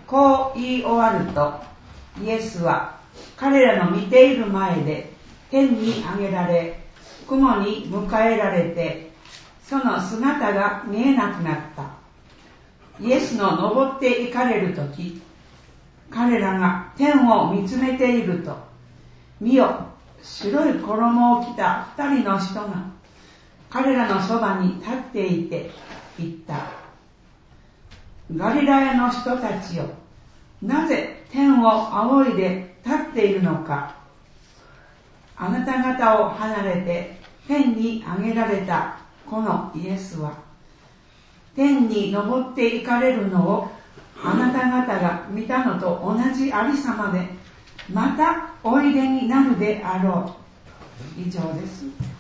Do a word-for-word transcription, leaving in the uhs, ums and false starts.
こう言い終わると、イエスは彼らの見ている前で天に上げられ、雲に迎えられて、その姿が見えなくなった。イエスの登って行かれるとき、彼らが天を見つめていると、見よ、白い衣を着た二人の人が彼らのそばに立っていて言った。ガリラヤの人たちよ、なぜ天を仰いで立っているのか。あなた方を離れて天に上げられたこのイエスは、天に登って行かれるのをあなた方が見たのと同じありさまでまたおいでになるであろう。以上です。